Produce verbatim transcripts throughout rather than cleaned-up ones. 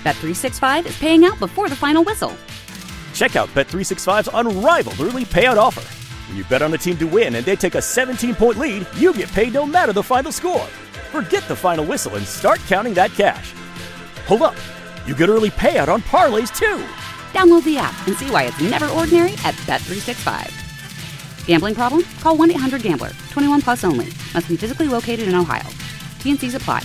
Bet three sixty-five is paying out before the final whistle. Check out Bet three sixty-five's unrivaled early payout offer. When you bet on a team to win and they take a seventeen-point lead, you get paid no matter the final score. Forget the final whistle and start counting that cash. Hold up. You get early payout on parlays, too. Download the app and see why it's never ordinary at Bet three sixty-five. Gambling problem? Call one eight hundred gambler. twenty-one plus only. Must be physically located in Ohio. T N Cs apply.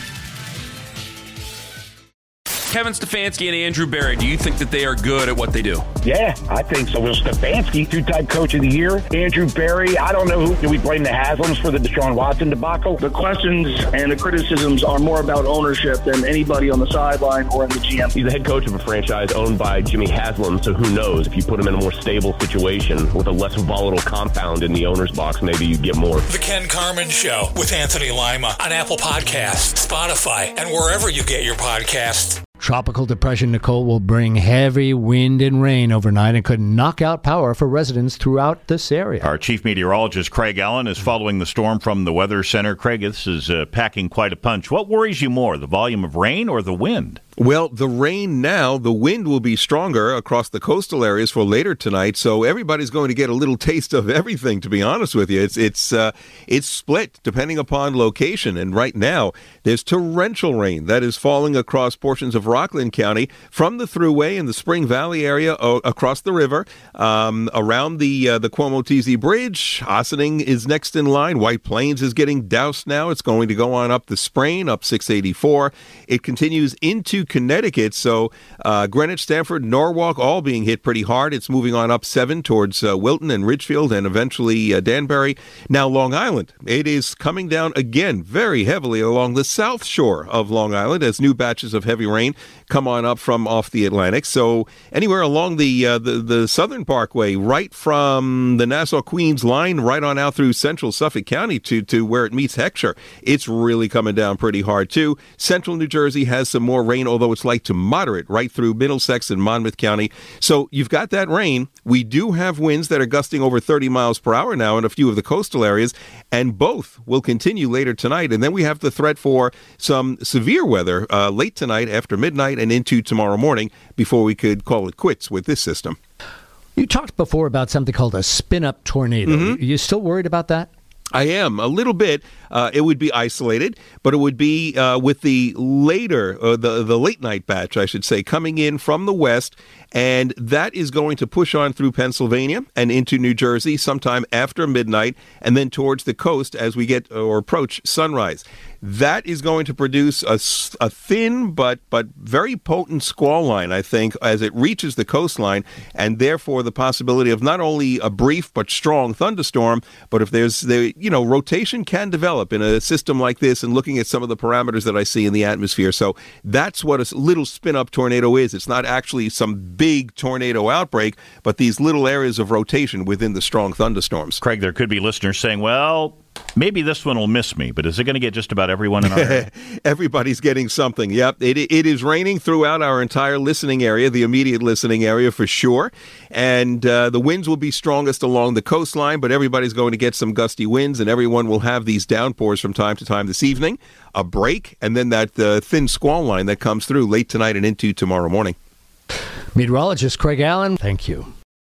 Kevin Stefanski and Andrew Berry, do you think that they are good at what they do? Yeah, I think so. Well, Stefanski, two-time coach of the year. Andrew Berry, I don't know who. Do we blame the Haslams for the Deshaun Watson debacle? The questions and the criticisms are more about ownership than anybody on the sideline or in the G M. He's the head coach of a franchise owned by Jimmy Haslam, so who knows? If you put him in a more stable situation with a less volatile compound in the owner's box, maybe you get more. The Ken Carman Show with Anthony Lima on Apple Podcasts, Spotify, and wherever you get your podcasts. Tropical depression Nicole will bring heavy wind and rain overnight and could knock out power for residents throughout this area. Our chief meteorologist, Craig Allen, is following the storm from the Weather Center. Craig, this is uh, packing quite a punch. What worries you more, the volume of rain or the wind? Well, the rain now, the wind will be stronger across the coastal areas for later tonight, so everybody's going to get a little taste of everything, to be honest with you. It's it's uh, it's split depending upon location, and right now there's torrential rain that is falling across portions of Rockland County from the Thruway in the Spring Valley area uh, across the river, um, around the uh, the Cuomo-Teasy Bridge. Ossining is next in line. White Plains is getting doused now. It's going to go on up the Sprain, up six eighty-four. It continues into Connecticut, so uh, Greenwich, Stamford, Norwalk, all being hit pretty hard. It's moving on up seven towards uh, Wilton and Ridgefield and eventually uh, Danbury. Now Long Island, it is coming down again very heavily along the south shore of Long Island as new batches of heavy rain come on up from off the Atlantic. So anywhere along the uh, the, the Southern Parkway, right from the Nassau-Queens line, right on out through central Suffolk County to, to where it meets Heckscher, it's really coming down pretty hard too. Central New Jersey has some more rain, although it's light to moderate right through Middlesex and Monmouth County. So you've got that rain. We do have winds that are gusting over thirty miles per hour now in a few of the coastal areas, and both will continue later tonight. And then we have the threat for some severe weather uh, late tonight after midnight and into tomorrow morning before we could call it quits with this system. You talked before about something called a spin-up tornado. Mm-hmm. You still worried about that? I am, a little bit. Uh, it would be isolated, but it would be uh, with the later, uh, the, the late night batch, I should say, coming in from the west, and that is going to push on through Pennsylvania and into New Jersey sometime after midnight, and then towards the coast as we get or approach sunrise. That is going to produce a, a thin but but very potent squall line, I think, as it reaches the coastline, and therefore the possibility of not only a brief but strong thunderstorm, but if there's the you know rotation can develop in a system like this, and looking at some of the parameters that I see in the atmosphere. So that's what a little spin-up tornado is. It's not actually some big tornado outbreak, but these little areas of rotation within the strong thunderstorms. Craig, there could be listeners saying, well, maybe this one will miss me, but is it going to get just about everyone in our area? Everybody's getting something. Yep, it, it is raining throughout our entire listening area, the immediate listening area for sure. And uh, the winds will be strongest along the coastline, but everybody's going to get some gusty winds, and everyone will have these downpours from time to time this evening, a break, and then that uh, thin squall line that comes through late tonight and into tomorrow morning. Meteorologist Craig Allen, thank you.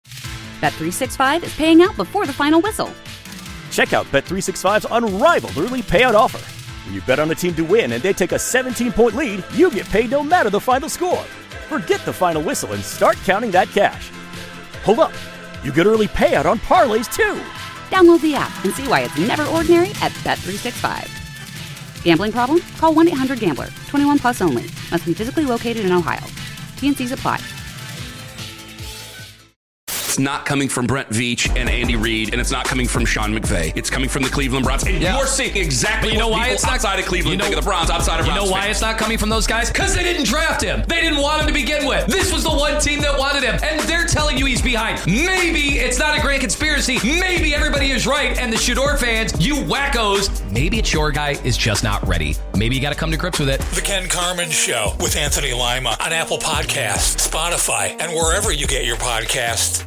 Bet three sixty-five is paying out before the final whistle. Check out Bet three sixty-five's unrivaled early payout offer. When you bet on a team to win and they take a seventeen-point lead, you get paid no matter the final score. Forget the final whistle and start counting that cash. Hold up. You get early payout on parlays, too. Download the app and see why it's never ordinary at Bet three sixty-five. Gambling problem? Call one eight hundred gambler. twenty-one plus only. Must be physically located in Ohio. T N Cs apply. It's not coming from Brent Veach and Andy Reid, and it's not coming from Sean McVay. It's coming from the Cleveland Browns. And yeah. You're seeing exactly but you know what why people it's not, outside of Cleveland you know, think of the Browns, outside of You Browns know why fans. It's not coming from those guys? Because they didn't draft him. They didn't want him to begin with. This was the one team that wanted him, and they're telling you he's behind. Maybe it's not a grand conspiracy. Maybe everybody is right, and the Shador fans, you wackos, maybe it's your guy is just not ready. Maybe you got to come to grips with it. The Ken Carman Show with Anthony Lima on Apple Podcasts, Spotify, and wherever you get your podcasts.